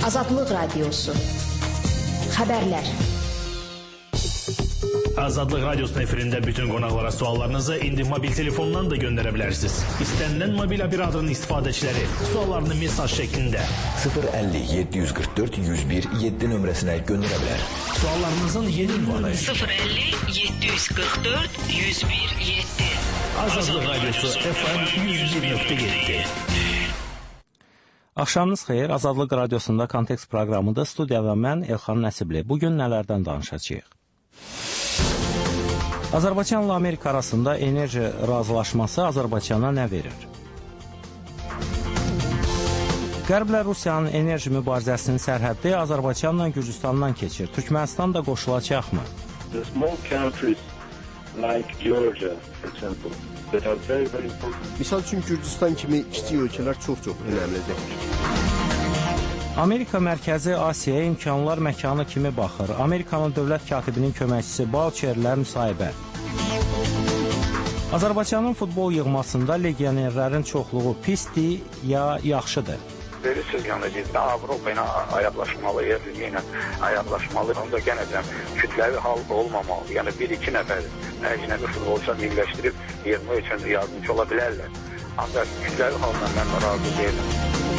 Azadlıq Radiosu. Xəbərlər. Azadlıq Radiosu'nun efirində bütün qonaqlara suallarınızı indi mobil telefondan da göndərə bilərsiniz. İstənilən mobil operatorun istifadəçiləri suallarını mesaj şəklində 050 744 101 7 nömrəsinə göndərə bilər. Suallarınızın yeni ünvanı 050 744 101 7. Azadlıq Radiosu FM 101.7. Axşamınız xeyir, Azadlıq Radiosunda Kontekst proqramıdır. Studiyada mən Elxan Nəsibli. Bugün nələrdən danışacağıq? Azərbaycanla Amerika arasında enerji razılaşması Azərbaycana nə verir? Qərblə Rusiyanın enerji mübarizəsinin sərhəddi Azərbaycanla Gürcüstandan keçir. Türkmənistan da qoşulacaqmı? The small countries like Georgia, for example, that are very, very important. Misal üçün Gürcüstan kimi kiçik ölkələr çox önəmlidir. Amerika Mərkəzi Asiyaya imkanlar məkanı kimi baxır. Amerikanın dövlət katibinin köməkçisi Bauçerlə müsahibə. Azərbaycanın futbol yığmasında legionerlərin çoxluğu pisdir ya yaxşıdır? Verirsiniz, yəni bizdə Avropa ilə ayaqlaşmalı, dünya ilə ayaqlaşmalı. Onda yenə də kütləvi hal olmamalı. Yəni bir-iki nəfər əcnəbi futbolçular birləşdirib yığmaq üçün yardımcı ola bilərlər. Ancaq kütləvi haldan mən razı deyiləm.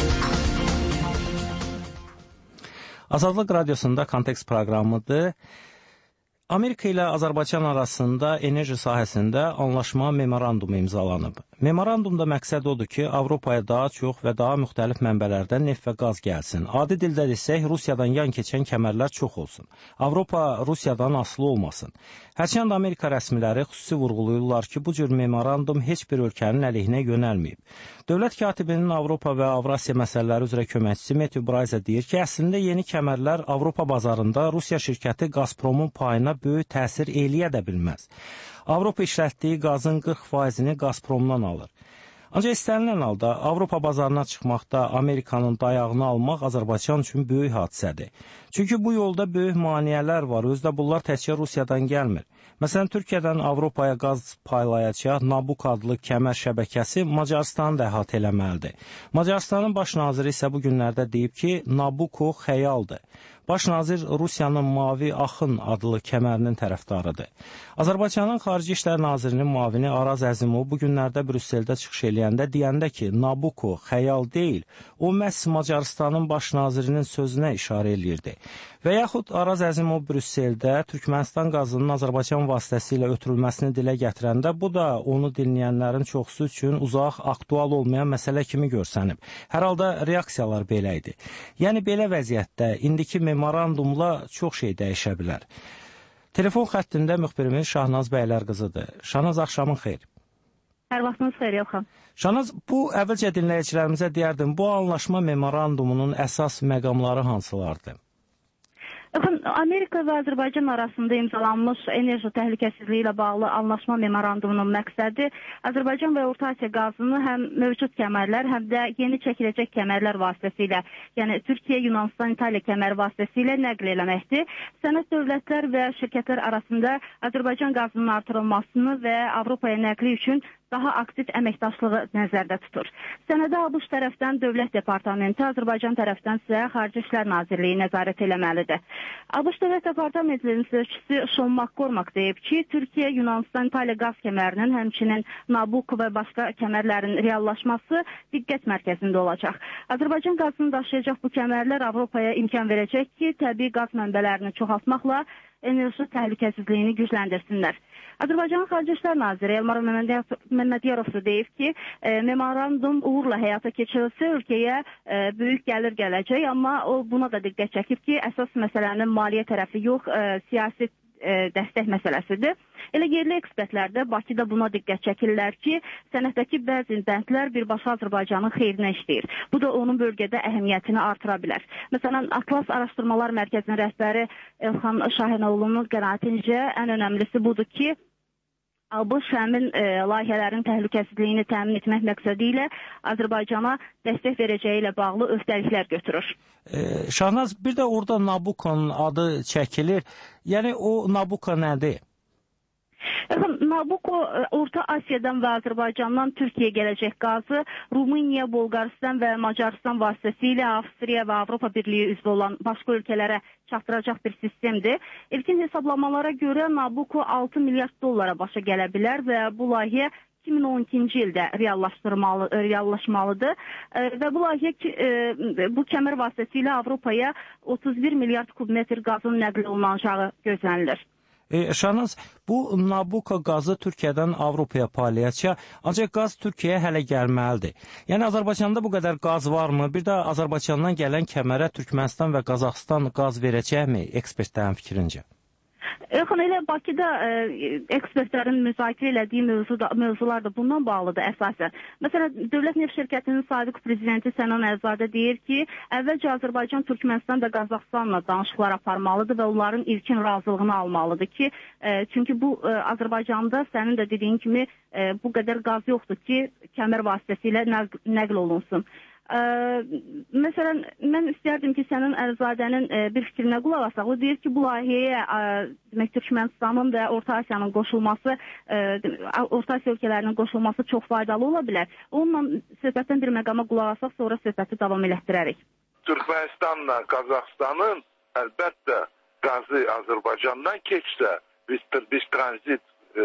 Azadlıq Radiosunda Kontekst proqramıdır. Amerika ilə Azərbaycan arasında enerji sahəsində anlaşma memorandumu imzalanıb. Memorandumda məqsəd odur ki, Avropaya daha çox və daha müxtəlif mənbələrdən neft və qaz gəlsin. Adi dildə desək, Rusiyadan yan keçən kəmərlər çox olsun. Avropa Rusiyadan asılı olmasın. Hərçənd Amerika rəsmiləri xüsusi vurğulayırlar ki, bu cür memorandum heç bir ölkənin əleyhinə yönəlməyib. Dövlət katibinin Avropa və Avrasiya məsələləri üzrə köməkçisi Matthew Bryce deyir ki, əslində yeni kəmərlər Avropa bazarında Rusiya şirkəti Gazpromun payına böyük təsir eləyə də bilməz. Avropa işlətdiyi qazın 40%-ni Gazpromdan alır. Ancaq istənilən halda Avropa bazarına çıxmaqda Amerikanın dayağını almaq Azərbaycan üçün böyük hadisədir. Çünki bu yolda böyük maneələr var, özdə bunlar təkcə Rusiyadan gəlmir. Məsələn, Türkiyədən Avropaya qaz paylayacaq Nabuk adlı kəmər şəbəkəsi Macarıstanı da əhatə eləməlidir. Macarıstanın baş naziri isə bu günlərdə deyib ki, Nabuko xəyaldır. Baş nazir Rusiyanın Mavi Axın adlı kəmərinin tərəfdarıdır. Azərbaycanın Xarici İşlər Nazirinin müavini Araz Əzimov bu günlərdə Brüsseldə çıxış eləyəndə deyəndə ki, Nabuko xəyal deyil, o məhz Macarıstanın baş nazirinin sözünə işarə eləyirdi. Və yaxud Araz Əzimov Brüsseldə Türkmənistan qazının Azərbaycan vasitəsilə ötürülməsini dilə gətirəndə bu da onu dinləyənlərin çoxsu üçün uzaq, aktual olmayan məsələ kimi görsənib. Hər halda reaksiyalar belə idi. Yəni belə vəziyyətdə indiki memorandumla çox şey dəyişə bilər. Telefon xəttində müxbirimiz Şahnaz Bəylər qızıdır. Şahnaz, axşamın xeyir. Hər vaxtınız xeyir, Elxan. Şahnaz, bu əvvəlcə dinləyicilərimizə deyərdim, bu anlaşma memorandumunun əsas məqamları hansılardır? Amerika və Azərbaycan arasında imzalanmış enerji təhlükəsizliyi ilə bağlı anlaşma memorandumunun məqsədi Azərbaycan və Orta Asiya qazını həm mövcud kəmərlər, həm də yeni çəkiləcək kəmərlər vasitəsilə, yəni Türkiyə, Yunanistan, İtaliya kəməri vasitəsilə nəql eləməkdir. Sənəd dövlətlər və şirkətlər arasında Azərbaycan qazının artırılmasını və Avropaya nəqli üçün daha aktiv əməkdaşlığı nəzərdə tutur. Sənədə ABŞ tərəfdən Dövlət Departamenti, Azərbaycan tərəfdən isə Xarici İşlər Nazirliyi nəzarət eləməlidir. ABŞ Dövlət Departamentinin sözçüsü Sean McCormack deyib ki, Türkiyə, Yunanistan, İtaliya qaz kəmərinin, həmçinin Nabucco və başqa kəmərlərin reallaşması diqqət mərkəzində olacaq. Azərbaycan qazını daşıyacaq bu kəmərlər Avropaya imkan verəcək ki, təbii qaz mənbələrini çoxaltmaqla enerji təhlükəsizliyini gücləndirsinlər. Azərbaycanın Xarici İşlər Naziri Elmar Məmmədiyarov deyib ki, memorandum uğurla həyata keçirilsə ölkəyə böyük gəlir gələcək, amma o buna da diqqət çəkib ki, əsas məsələnin maliyyə tərəfi yox, siyasi dəstək məsələsidir. Elə yerli ekspertlər də Bakıda buna diqqət çəkirlər ki, sənətdəki bəzi bəndlər birbaşa Azərbaycanın xeyrinə işləyir. Bu da onun bölgədə əhəmiyyətini artıra bilər. Məsələn, Atlas Araşdırmalar Mərkəzinin rəhbəri Elxan Şahinoğlu'nun qənaətincə ən önəmlisi budur ki, ABŞ həmin layihələrin təhlükəsizliyini təmin etmək məqsədi ilə Azərbaycana dəstək verəcəyi ilə bağlı öhdəliklər götürür. Şahnaz, bir də orada Nabuco'nun adı çəkilir. Yəni o Nabucco nədir? Nabucco Orta Asiyadan və Azərbaycandan Türkiyəyə gələcək qazı Rumıniya, Bolqarıstan və Macarıstan vasitəsilə Avstriya və Avropa Birliyi üzvü olan başqa ölkələrə çatdıracaq bir sistemdir. İlkin hesablamalara görə Nabucco 6 milyard dollara başa gələ bilər və bu layihə 2012-ci ildə reallaşmalıdır və bu layihə bu kəmər vasitəsilə Avropaya 31 milyard kubmetr qazın nəql olunacağı gözlənilir. Şahnaz, bu Nabucco qazı Türkiyədən Avropaya paylayacaq, ancaq qaz Türkiyəyə hələ gəlməlidir. Yəni Azərbaycanda bu qədər qaz varmı? Bir də Azərbaycandan gələn kəmərə Türkmənistan və Qazaxıstan qaz verəcəkmi ekspertlərin fikrincə? Elə Bakıda ekspertlərin müzakirə elədiyi mövzular da bundan bağlıdır əsasən. Məsələn, Dövlət Neft Şirkətinin sabiq prezidenti Sənan Əlzadə deyir ki, əvvəlcə Azərbaycan, Türkmənistan və Qazaxıstanla danışıqlar aparmalıdır və onların ilkin razılığını almalıdır ki, çünki bu Azərbaycanda sənin də dediyin kimi bu qədər qaz yoxdur ki, kəmər vasitəsilə nəql olunsun. Məsələn, mən istərdim ki, sənin Əlzadənin bir fikrinə qulaq asaq. O deyir ki, bu layihəyə Türkmənistanın və Orta Asiyanın qoşulması, Orta Asiya ölkələrinin qoşulması çox faydalı ola bilər. Onunla söhbətdən bir məqama qulaq asaq, sonra söhbəti davam elətdirərik. Türkmənistanla Qazaxıstanın əlbəttə qazı Azərbaycandan keçsə, biz tranzit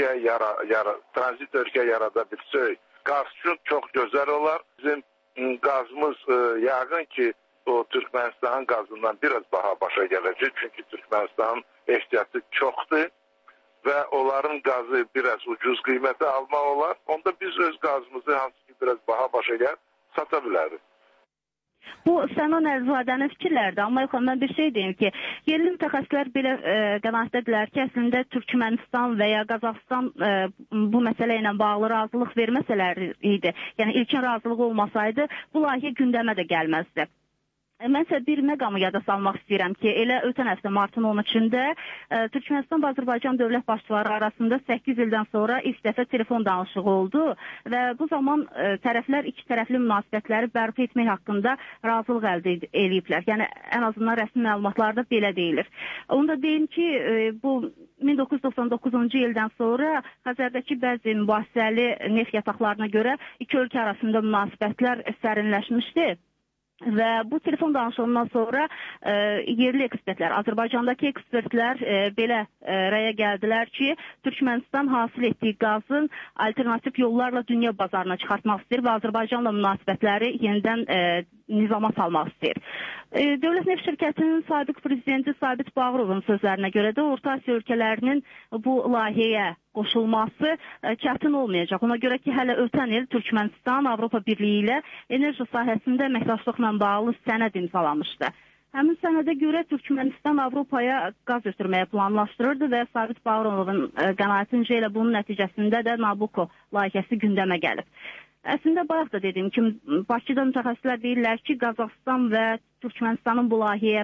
ölkə yarada bilsək, qaz üçün çox gözəl olar. Bizim qazımız yəqin ki, o Türkmənistanın qazından biraz baha başa gələcək. Çünki Türkmənistanın ehtiyatı çoxdur və onların qazı biraz ucuz qiymətə almaq olar. Onda biz öz qazımızı hansı ki biraz baha başa gəl, sata bilərik. Bu Sənan Əlzadənin fikirlərdir, amma mən bir şey deyim ki, yerli mütəxəssislər belə qənaətdədirlər ki, əslində Türkmənistan və ya Qazaxıstan bu məsələ ilə bağlı razılıq verməsələr idi. Yəni ilkin razılıq olmasaydı, bu layihə gündəmə də gəlməzdi. Mənsə bir məqamı yada salmaq istəyirəm ki, elə ötən həftə martın 13-də Türkmənistan və Azərbaycan dövlət başçıları arasında 8 ildən sonra ilk dəfə telefon danışığı oldu və bu zaman tərəflər iki tərəfli münasibətləri bərpa etmək haqqında razılıq əldə ediblər. Yəni ən azından rəsmi məlumatlarda belə deyilir. Onu da deyim ki, bu 1999-cu ildən sonra Xəzərdəki bəzi mübahisəli neft yataqlarına görə iki ölkə arasında münasibətlər sərinləşmişdi. Və bu telefon danışığından sonra yerli ekspertlər, Azərbaycandakı ekspertlər belə rəyə gəldilər ki, Türkmənistan hasil etdiyi qazın alternativ yollarla dünya bazarına çıxartmaq istəyir və Azərbaycanla münasibətləri yenidən nizama salmaq istəyir. Dövlət Neft Şirkətinin sabiq prezidenti Sabit Bağırovun sözlərinə görə də Orta Asiya ölkələrinin bu layihəyə qoşulması çətin olmayacaq. Ona görə ki, hələ ötən il Türkmənistan Avropa Birliyi ilə enerji sahəsində əməkdaşlıqla bağlı sənəd imzalamışdı. Həmin sənədə görə Türkmənistan Avropaya qaz ötürməyə planlaşdırırdı və Sabit Bağırovun qənaətincə ilə bunun nəticəsində də Nabucco layihəsi gündəmə gəlib. Əslində, bayaq da dediyim kimi, Bakıda mütəxəssislər deyirlər ki, Qazaxıstan və Türkmənistanın bu layihəyə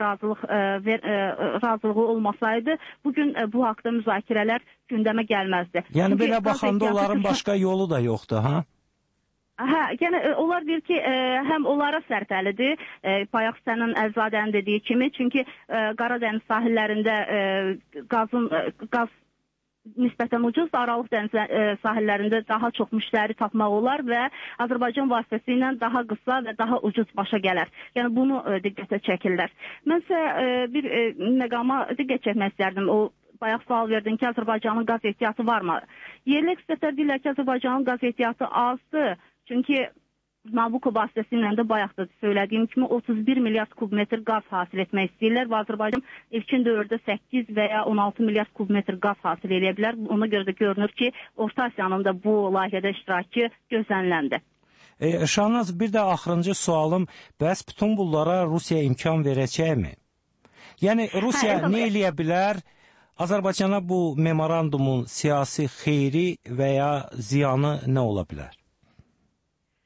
razılığı olmasaydı, bugün bu haqda müzakirələr gündəmə gəlməzdi. Yəni, belə baxanda onların başqa yolu da yoxdur, ha? Hə, yəni onlar deyir ki, həm onlara sərfəlidir, bayaq sənin Əlzadənin dediyi kimi, çünki Qaradəniz sahillərində qaz nisbətən ucuz, Aralıq dəniz sahillərində daha çox müştəri tapmaq olar və Azərbaycan vasitəsilə daha qısa və daha ucuz başa gələr. Yəni bunu diqqətə çəkirlər. Mənsə bir məqama diqqət çəkmək istərdim. O bayaq sual verdin ki, Azərbaycanın qaz ehtiyatı varmı? Yerli ekspertlər deyirlər ki, Azərbaycanın qaz ehtiyatı azdır. Çünki Nabucco vasitəsilə də bayaq da söylədiyim kimi 31 milyard kubmetr qaz hasil etmək istəyirlər və Azərbaycan ilkin dövrdə 8 və ya 16 milyard kubmetr qaz hasil edə bilər. Ona görə də görünür ki, Orta Asiyanın da bu layihədə iştirakı gözləniləndir. Şahnaz, bir də axırıncı sualım, bəs bütün bunlara Rusiya imkan verəcəkmi? Yəni, Rusiya nə eləyə bilər? Azərbaycana bu memorandumun siyasi xeyri və ya ziyanı nə ola bilər?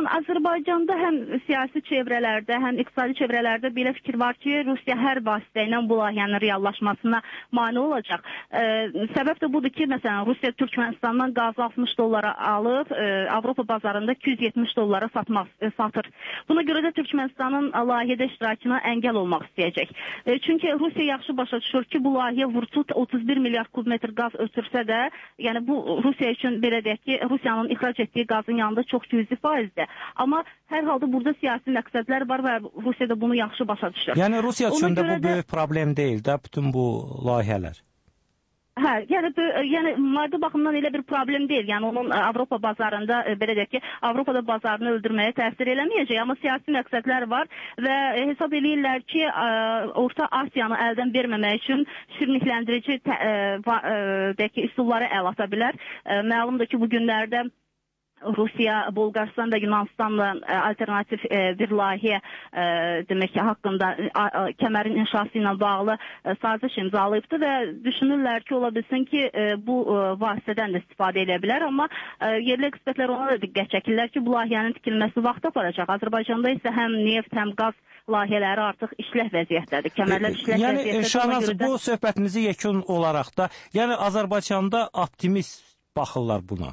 Azərbaycanda həm siyasi çevrələrdə, həm iqtisadi çevrələrdə belə fikir var ki, Rusiya hər vasitə ilə bu layihənin reallaşmasına mane olacaq. Səbəb də budur ki, məsələn, Rusiya Türkmənistandan qazı $60 alıb, Avropa bazarında $270 satır. Buna görə də Türkmənistanın layihədə iştirakına əngəl olmaq istəyəcək. Çünki Rusiya yaxşı başa düşür ki, bu layihə vurtut 31 milyard kubmetr qaz ötürsə də, yəni bu Rusiya üçün belə deyək ki, Rusiyanın ixrac etdiyi qazın yanında çox cüzi faizdir. Amma hər halda burada siyasi məqsədlər var və Rusiya da bunu yaxşı başa düşür. Yəni Rusiya üçün də bu böyük problem deyil də bütün bu layihələr. Hə, yəni maddi baxımdan elə bir problem deyil. Yəni onun Avropa bazarında belə deyək ki, Avropada bazarını öldürməyə təsir eləməyəcək, amma siyasi məqsədlər var və hesab eləyirlər ki, Orta Asiyanı əldən verməmək üçün şirinlikləndirici deyək ki, üsulları əl ata bilər. Məlumdur ki, bu günlərdə Rusiya, Bolqarıstan və Yunanistanla alternativ bir layihə demək ki, haqqında kəmərin inşası ilə bağlı saziş imzalayıbdı və düşünürlər ki, ola bilsin ki, bu vasitədən də istifadə edə bilər, amma yerli ekspertlər ona da diqqət çəkirlər ki, bu layihənin tikilməsi vaxt aparacaq. Azərbaycanda isə həm neft, həm qaz layihələri artıq işləh vəziyyətdədir. Kəmərlər işləh vəziyyətdədir. Yəni Şahnaz, bu söhbətimizi yekun olaraq da, yəni Azərbaycanda optimist baxırlar buna.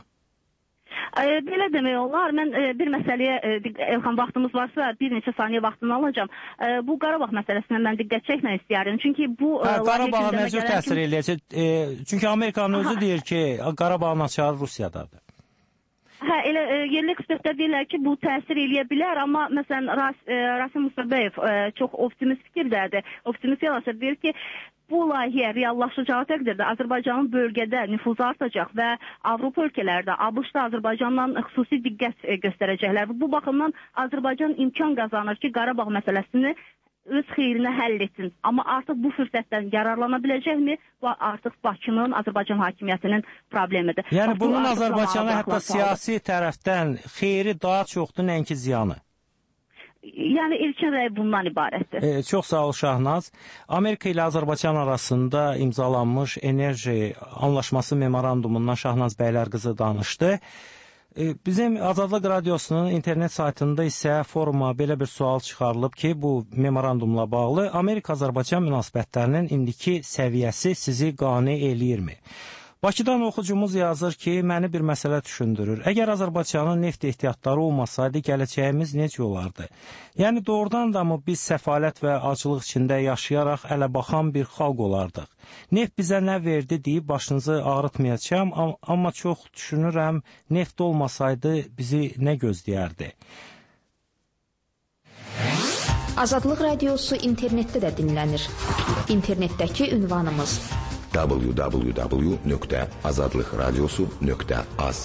Belə demək olar. Mən bir məsələyə, Elxan, vaxtımız varsa bir neçə saniyə vaxtını alacağım. Bu Qarabağ məsələsinə mən diqqət çəkmək istəyərdim. Çünki bu Qarabağa necə təsir eləyəcək? Çünki Amerikanın özü deyir ki, Qarabağın açarı Rusiyadadır. Hə, elə yerli ekspertlər deyirlər ki, bu təsir eləyə bilər, amma məsələn Rasim Musabeyev çox optimist fikirdədir. Optimist yanaşır, deyir ki, bu layihə reallaşacağı təqdirdə Azərbaycanın bölgədə nüfuzu artacaq və Avropa ölkələrdə, ABŞ-da Azərbaycandan xüsusi diqqət göstərəcəklər. Bu baxımdan Azərbaycan imkan qazanır ki, Qarabağ məsələsini öz xeyrinə həll etsin. Amma artıq bu fürsətdən yararlana biləcəkmi? Bu artıq Bakının, Azərbaycan hakimiyyətinin problemidir. Yəni bunun Azərbaycana hətta siyasi tərəfdən xeyri daha çoxdur, nəinki ziyanı. Yəni ilkin rəy bundan ibarətdir. Çox sağ ol Şahnaz. Amerika ilə Azərbaycan arasında imzalanmış enerji anlaşması memorandumundan Şahnaz Bəylərqızı danışdı. Bizim Azadlıq Radiosunun internet saytında isə foruma belə bir sual çıxarılıb ki, bu memorandumla bağlı Amerika-Azərbaycan münasibətlərinin indiki səviyyəsi sizi qane eləyirmi? Bakıdan oxucumuz yazır ki, məni bir məsələ düşündürür. Əgər Azərbaycanın neft ehtiyatları olmasaydı, gələcəyimiz necə olardı? Yəni, doğrudan da mı biz səfalət və acılıq içində yaşayaraq ələbaxan bir xalq olardıq? Neft bizə nə verdi deyib başınızı ağrıtmayacağım, amma çox düşünürəm, neft olmasaydı bizi nə gözləyərdi? Azadlıq Radiosu internetdə də dinlənir. İnternetdəki ünvanımız www.azadlıqradiosu.az.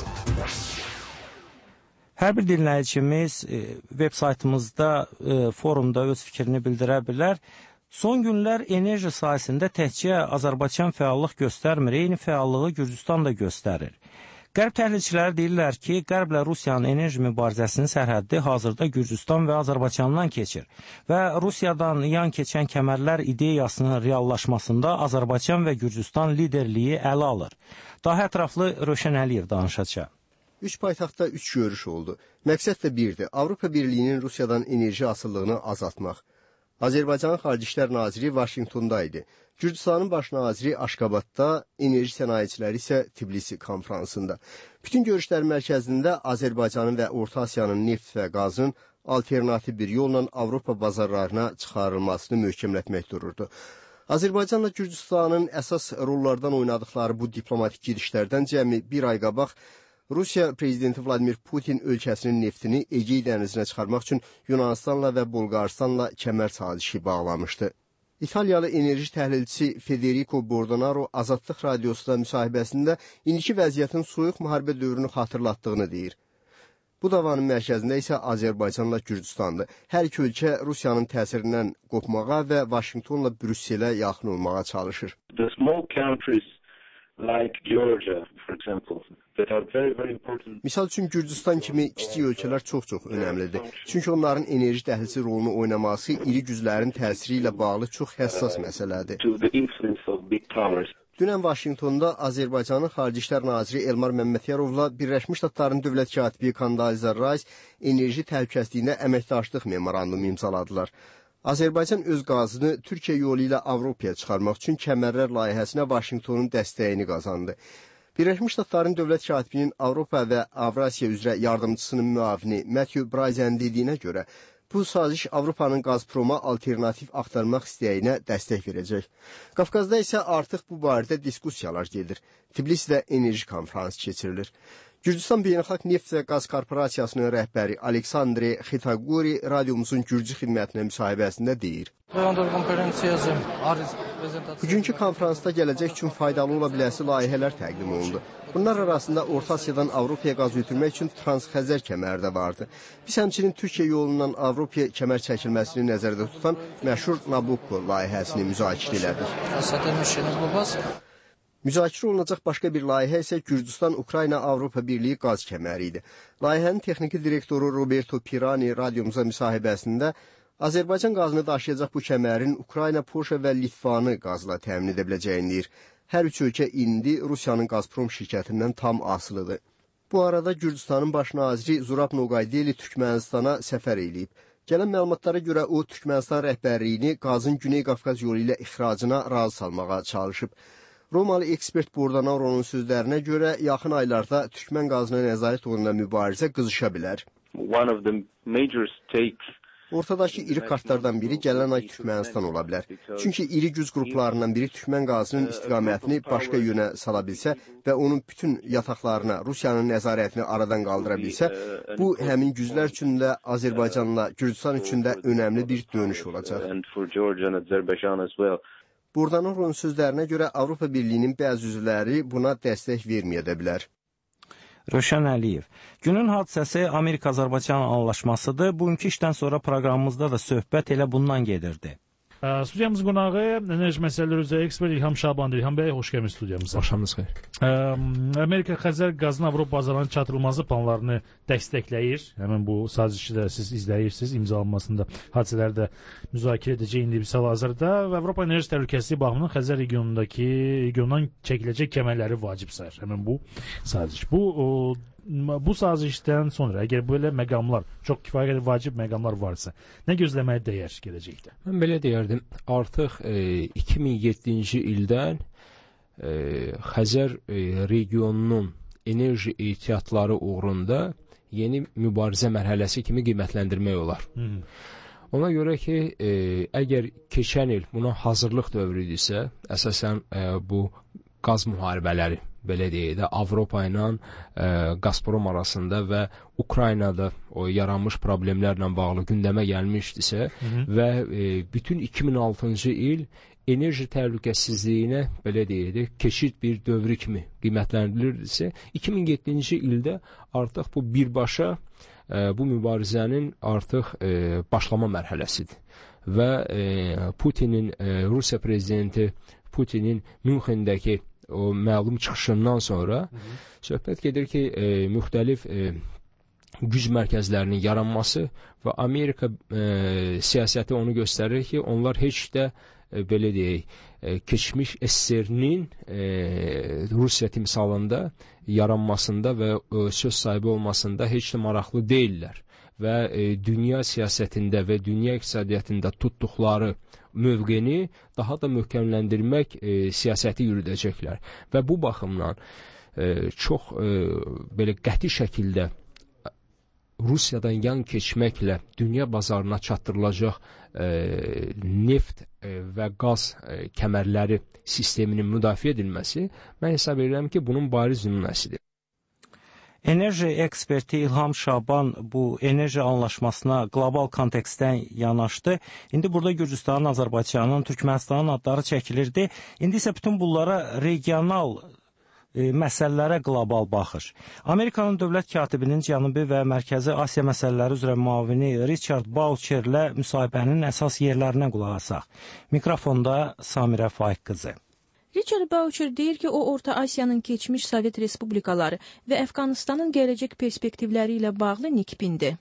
Hər bir dinləyicimiz veb saytımızda, forumda öz fikrini bildirə bilər. Son günlər enerji sahəsində təkcə Azərbaycan fəallıq göstərmir, eyni fəallığı Gürcüstan da göstərir. Qərb təhlilçiləri deyirlər ki, Qərblə Rusiyanın enerji mübarizəsinin sərhəddi hazırda Gürcüstan və Azərbaycandan keçir və Rusiyadan yan keçən kəmərlər ideyasının reallaşmasında Azərbaycan və Gürcüstan liderliyi ələ alır. Daha ətraflı Rövşən Əliyev danışacaq. 3 paytaxtda 3 görüş oldu. Məqsəd də birdir, Avropa Birliyinin Rusiyadan enerji asıllığını azaltmaq. Azərbaycanın Xarici İşlər Naziri Vaşinqtonda idi. Gürcüstanın baş naziri Aşqabadda, enerji sənayeciləri isə Tbilisi konfransında. Bütün görüşlər mərkəzində Azərbaycanın və Orta Asiyanın neft və qazın alternativ bir yolla Avropa bazarlarına çıxarılmasını möhkəmlətmək dururdu. Azərbaycanla Gürcüstanın əsas rollardan oynadıkları bu diplomatik girişlərdən cəmi bir ay qabaq Rusiya prezidenti Vladimir Putin ölkəsinin neftini Egey dənizinə çıxarmaq üçün Yunanistanla və Bolqarıstanla kəmər sazişi bağlamışdı. İtaliyalı enerji təhlilçisi Federico Bordonaro Azadlıq Radiosunda müsahibəsində indiki vəziyyətin soyuq müharibə dövrünü xatırlatdığını deyir. Bu davanın mərkəzində isə Azərbaycanla Gürcüstandır. Hər iki ölkə Rusiyanın təsirindən qopmağa və Vaşinqtonla Brüsselə yaxın olmağa çalışır. The small countries like Georgia, for example, that are very, very important. Misal üçün Gürcüstan kimi kiçik ölkələr çox önəmlidir. Çünki onların enerji dəhlizi rolunu oynaması iri güclərin təsiri ilə bağlı çox həssas məsələdir. To the influence of big powers. Dünən Vaşinqtonda Azərbaycanın Xarici İşlər Naziri Elmar Məmmədyarovla Birləşmiş Ştatların dövlət katibi Condoleezza Rice enerji təhlükəsizliyinə əməkdaşlıq memorandumu imzaladılar. Azərbaycan öz qazını Türkiyə yolu ilə Avropaya çıxarmaq üçün kəmərlər layihəsinə Vaşinqtonun dəstəyini qazandı. Birləşmiş Ştatların dövlət katibinin Avropa və Avrasiya üzrə yardımçısının müavini Matthew Bryzen dediyinə görə, bu saziş Avropanın Gazproma alternativ axtarmaq istəyinə dəstək verəcək. Qafqazda isə artıq bu barədə diskussiyalar gedir. Tbilisidə enerji konferansı keçirilir. Gürcüstan Beynəlxalq Neft və Qaz Korporasiyasının rəhbəri Aleksandr Xitaguri radiomuzun Gürcü xidmətinə müsahibəsində deyir. Bugünkü konferansda gələcək üçün faydalı ola biləsi layihələr təqdim olundu. Bunlar arasında Orta Asiyadan Avropaya qaz ötürmək üçün Transxəzər kəməri də vardı. Biz həmçinin Türkiyə yolundan Avropaya kəmər çəkilməsini nəzərdə tutan məşhur Nabucco layihəsini müzakirə elədik. Müzakirə olunacaq başqa bir layihə isə Gürcüstan-Ukrayna-Avropa Birliyi qaz kəməri idi. Layihənin texniki direktoru Roberto Pirani radiomuza müsahibəsində Azərbaycan qazını daşıyacaq bu kəmərin Ukrayna, Polşa və Litvanı qazla təmin edə biləcəyini deyir. Hər üç ölkə indi Rusiyanın Gazprom şirkətindən tam asılıdır. Bu arada Gürcüstanın baş naziri Zurab Noqaydeli Türkmənistana səfər edib. Gələn məlumatlara görə o, Türkmənistan rəhbərliyini qazın Güney Qafqaz yolu ilə ixracına razı salmağa çalışıb. Romalı ekspert Bordanaro'nun sözlərinə görə yaxın aylarda Türkmən qazına nəzarət uğrunda mübarizə qızışa bilər. One of the major stakes Ortadakı iri kartlardan biri gələn ay Türkmənistan ola bilər. Çünki iri güc qruplarından biri Türkmən qazının istiqamətini başqa yönə sala bilsə və onun bütün yataqlarına Rusiyanın nəzarətini aradan qaldıra bilsə, bu həmin güclər üçün də Azərbaycanla Gürcüstan üçün də önəmli bir dönüş olacaq. Bordanaro'nun sözlərinə görə Avropa Birliyinin bəzi üzvləri buna dəstək verməyə də bilər. Rövşən Əliyev. Günün hadisəsi Amerika-Azərbaycan anlaşmasıdır. Bugünkü işdən sonra proqramımızda da söhbət elə bundan gedirdi. Studiyamız qonağı enerji məsələləri üzrə ekspert İlham Şabandır. İlham bəy, xoş gəlmisiniz studiyamıza. Axşamınız xeyir. Amerika Xəzər qazının Avropa bazarlarına çatdırılması planlarını dəstəkləyir. Həmin bu sazişi də siz izləyirsiniz. İmzalanmasında hadisələri də müzakirə edəcək indi biz hal-hazırda və Avropa enerji təhlükəsizliyi baxımından Xəzər regionundan çəkiləcək kəmərləri vacib sayır. Həmin bu saziş. Bu sazişdən sonra əgər belə məqamlar, çox kifayət qədər vacib məqamlar varsa, nə gözləməyə dəyər gələcəkdə? Mən belə deyərdim, artıq 2007-ci ildən Xəzər regionunun enerji ehtiyatları uğrunda yeni mübarizə mərhələsi kimi qiymətləndirmək olar. Ona görə ki, əgər keçən il buna hazırlıq dövrü idisə, əsasən bu qaz müharibələri, belə deyək də, Avropa ilə Gazprom arasında və Ukraynada o yaranmış problemlərlə bağlı gündəmə gəlmişdisə və bütün 2006-cı il enerji təhlükəsizliyinə, belə deyək də, keçid bir dövrü kimi qiymətləndirilirdisə, 2007-ci ildə artıq bu birbaşa bu mübarizənin artıq başlama mərhələsidir və Putinin, Rusiya prezidenti Putinin Münxendəki o məlum çıxışından sonra söhbət gedir ki, müxtəlif güc mərkəzlərinin yaranması və Amerika siyasəti onu göstərir ki, onlar heç də belə deyək, keçmiş SSR-nin Rusiya timsalında yaranmasında və söz sahibi olmasında heç də maraqlı deyirlər və dünya siyasətində və dünya iqtisadiyyatında tutduqları mövqeni daha da möhkəmləndirmək siyasəti yürüdəcəklər. Və bu baxımdan çox belə qəti şəkildə Rusiyadan yan keçməklə dünya bazarına çatdırılacaq neft və qaz kəmərləri sisteminin müdafiə edilməsi, mən hesab edirəm ki, bunun bariz nümunəsidir. Enerji eksperti İlham Şaban bu enerji anlaşmasına qlobal kontekstdən yanaşdı. İndi burada Gürcüstanın, Azərbaycanın, Türkmənistanın adları çəkilirdi. İndi isə bütün bunlara regional məsələlərə qlobal baxış. Amerikanın dövlət katibinin Cənubi və Mərkəzi Asiya məsələləri üzrə müavini Richard Boucherlə müsahibənin əsas yerlərinə qulaq asaq. Mikrofonda Samirə Faiq qızı. Richard Boucher deyir ki, o Orta Asiyanın keçmiş Sovet Respublikaları və Əfqanistanın gələcək perspektivləri ilə bağlı nikbindir.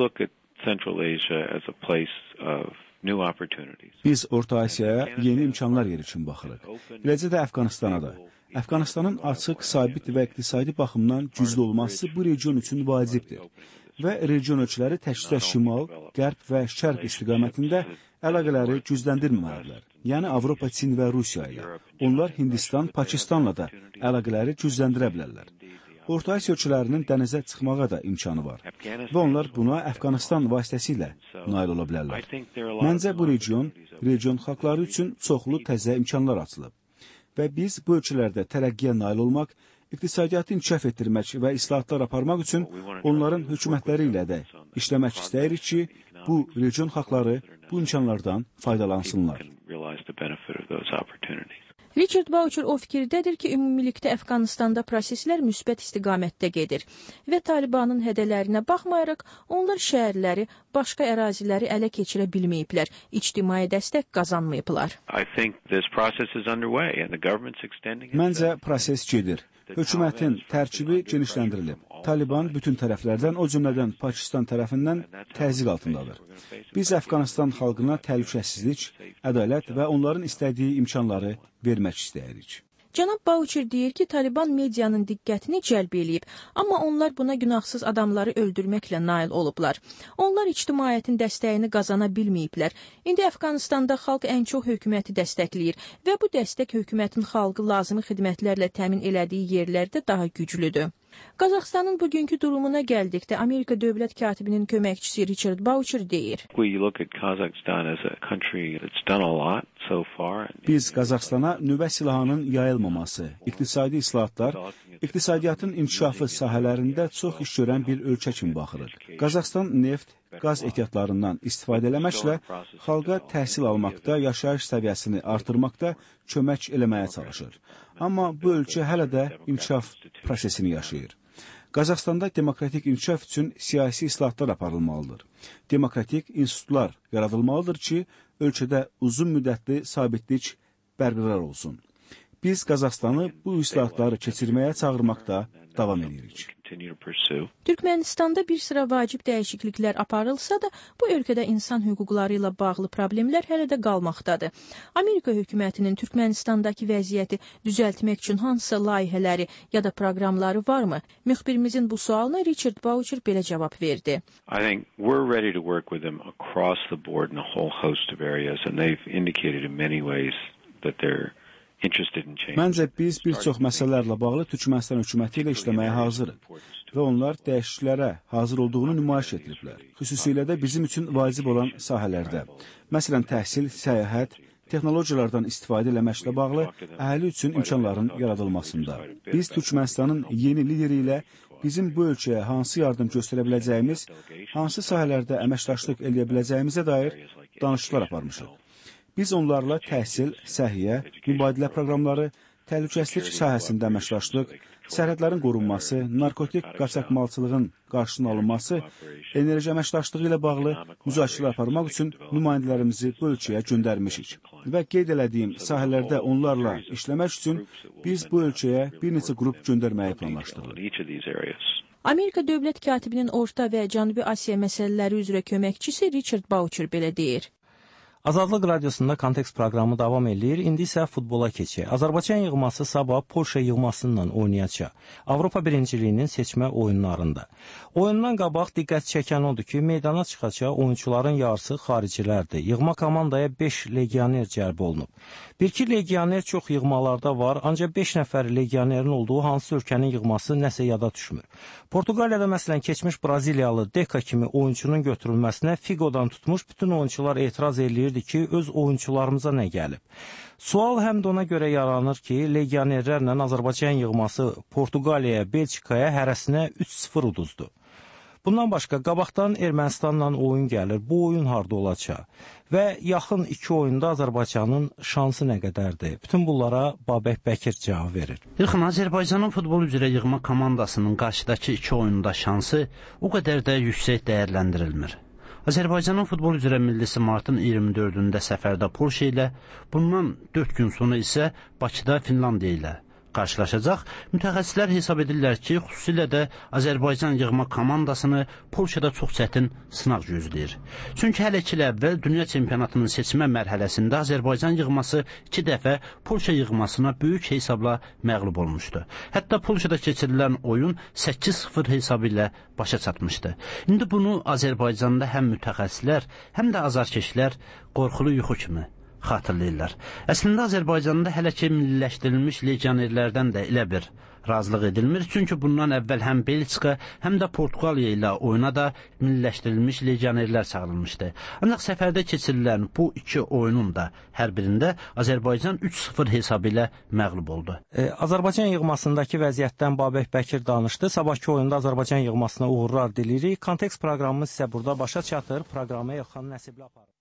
Biz Orta Asiyaya yeni imkanlar yer üçün baxırıq. Eləcə də Əfqanistana da. Əfqanistanın açıq, sabit və iqtisadi baxımdan güclü olması bu region üçün vacibdir. Və region ölçüləri təkcə şimal, qərb və şərq istiqamətində əlaqələri gücləndirməməlidirlər. Yəni Avropa, Çin və Rusiya ilə. Onlar Hindistan, Pakistanla da əlaqələri gücləndirə bilərlər. Orta Asiya ölkələrinin dənizə çıxmağa da imkanı var. Və onlar buna Əfqanistan vasitəsilə nail ola bilərlər. Məncə bu region xalqları üçün çoxlu təzə imkanlar açılıb. Və biz bu ölkələrdə tərəqqiyə nail olmaq, iqtisadiyyatı inkişaf etdirmək və islahatlar aparmaq üçün onların hökumətləri ilə də işləmək istəyirik ki, bu region xalqları bu imkanlardan faydalansınlar. Richard Boucher o fikirdədir ki, ümumilikdə Əfqanistanda proseslər müsbət istiqamətdə gedir və Talibanın hədələrinə baxmayaraq, onlar şəhərləri, başqa əraziləri ələ keçirə bilməyiblər, ictimai dəstək qazanmayıblar. Məncə proses gedir. Hökumətin tərkibi genişləndirilib. Taliban bütün tərəflərdən, o cümlədən Pakistan tərəfindən təzyiq altındadır. Biz Əfqanistan xalqına təhlükəsizlik, ədalət və onların istədiyi imkanları vermək istəyirik. Cənab Boucher deyir ki, Taliban medianın diqqətini cəlb eləyib, amma onlar buna günahsız adamları öldürməklə nail olublar. Onlar ictimaiyyətin dəstəyini qazana bilməyiblər. İndi Əfqanistanda xalq ən çox hökuməti dəstəkləyir və bu dəstək hökumətin xalqı lazımi xidmətlərlə təmin elədiyi yerlərdə daha güclüdür. Qazaxstanın bugünkü durumuna gəldikdə Amerika dövlət katibinin köməkçisi Richard Boucher deyir. Biz Qazaxstana nüvə silahının yayılmaması, iqtisadi islahatlar, iqtisadiyyatın inkişafı sahələrində çox iş görən bir ölkə kimi baxırıq. Qazaxstan neft, qaz ehtiyatlarından istifadə eləməklə xalqa təhsil almaqda, yaşayış səviyyəsini artırmaqda kömək eləməyə çalışır. Amma bu ölkə hələ də inkişaf prosesini yaşayır. Qazaxstanda demokratik inkişaf üçün siyasi islahatlar aparılmalıdır. Demokratik institutlar yaradılmalıdır ki, ölkədə uzun müddətli sabitlik bərqərar olsun. Biz Qazaxstanı bu islahatları keçirməyə çağırmaqda davam edirik. Türkmenistanda bir sıra vacib dəyişikliklər aparılsa da, bu ölkədə insan hüquqları ilə bağlı problemlər hələ də qalmaqdadır. Amerika hökumətinin Türkmenistandakı vəziyyəti düzəltmək üçün hansısa layihələri ya da proqramları varmı? Müxbirimizin bu sualına Richard Boucher belə cavab verdi. I think we're ready to work with them across the board in a whole host of areas, and they've indicated in many ways that they're Məncə biz bir çox məsələlərlə bağlı Türkmenistan hökuməti ilə işləməyə hazırıq və onlar dəyişikliklərə hazır olduğunu nümayiş etdiriblər. Xüsusilə də bizim üçün vacib olan sahələrdə. Məsələn, təhsil, səyahət, texnologiyalardan istifadə eləməklə bağlı əhali üçün imkanların yaradılmasında. Biz Türkmenistanın yeni lideri ilə bizim bu ölkəyə hansı yardım göstərə biləcəyimiz, hansı sahələrdə əməkdaşlıq eləyə biləcəyimizə dair danışıqlar aparmışıq. Biz onlarla təhsil, səhiyyə, mübadilə proqramları, təhlükəsizlik sahəsində əməkdaşlıq, sərhədlərin qorunması, narkotik qaçaqmalçılığın qarşısının alınması, enerji əməkdaşlığı ilə bağlı müzakirələr aparmaq üçün nümayəndələrimizi bu ölkəyə göndərmişik. Və qeyd elədiyim sahələrdə onlarla işləmək üçün biz bu ölkəyə bir neçə qrup göndərməyi planlaşdırırıq. Amerika dövlət katibinin Orta və Cənubi Asiya məsələləri üzrə köməkçisi Richard Boucher belə deyir. Azadlıq Radiosunda Kontekst proqramı davam edir. İndi isə futbola keçək. Azərbaycan yığması sabah Polşa yığmasıyla oynayacaq. Avropa birinciliyinin seçmə oyunlarında. Oyundan qabaq diqqət çəkən odur ki, meydana çıxacaq oyunçuların yarısı xaricilərdir. Yığma komandaya 5 legioner cəlb olunub. Bir-iki legioner çox yığmalarda var, ancaq 5 nəfər legionerin olduğu hansı ölkənin yığması nəsə yada düşmür. Portuqaliyada məsələn keçmiş Braziliyalı Deka kimi oyunçunun götürülməsinə Figodan tutmuş bütün oyunçular etiraz edirdi ki, öz oyunçularımıza nə gəlib. Sual həm də ona görə yaranır ki, legionerlərlə Azərbaycan yığması Portuqaliyaya, Belçikaya hərəsinə 3-0 uduzdu. Bundan başqa, qabaqdan Ermənistanla oyun gəlir. Bu oyun harda olacaq? Və yaxın 2 oyunda Azərbaycanın şansı nə qədərdir? Bütün bunlara Babək Bəkir cavab verir. İlxan, Azərbaycanın futbol üzrə yığma komandasının qarşıdakı 2 oyunda şansı o qədər də yüksək dəyərləndirilmir. Azərbaycanın futbol üzrə millisi martın 24-də səfərdə Polşa ilə, bundan 4 gün sonra isə Bakıda Finlandiya ilə qarşılaşacaq. Mütəxəssislər hesab edirlər ki, xüsusilə də Azərbaycan yığma komandasını Polşada çox çətin sınaq gözləyir. Çünki hələ 2 il əvvəl dünya çempionatının seçmə mərhələsində Azərbaycan yığması 2 dəfə Polşa yığmasına böyük hesabla məğlub olmuşdu. Hətta Polşada keçirilən oyun 8-0 hesabı ilə başa çatmışdı. İndi bunu Azərbaycanda həm mütəxəssislər, həm də azarkeşlər qorxulu yuxu kimi xatırlayırlar. Əslində Azərbaycanda hələ ki milliləşdirilmiş legionerlərdən də elə bir razılıq edilmir. Çünki bundan əvvəl həm Belçika, həm də Portuqaliya ilə oyuna da milliləşdirilmiş legionerlər çağırılmışdı. Ancaq səfərdə keçirilən bu 2 oyunun da hər birində Azərbaycan 3-0 hesabı ilə məğlub oldu. Azərbaycan yığmasındakı vəziyyətdən Babək Bəkir danışdı. Sabahki oyunda Azərbaycan yığmasına uğurlar dilirik. Kontekst proqramımız isə burada başa çatır. Proqramı Elxan Nəsibli aparır.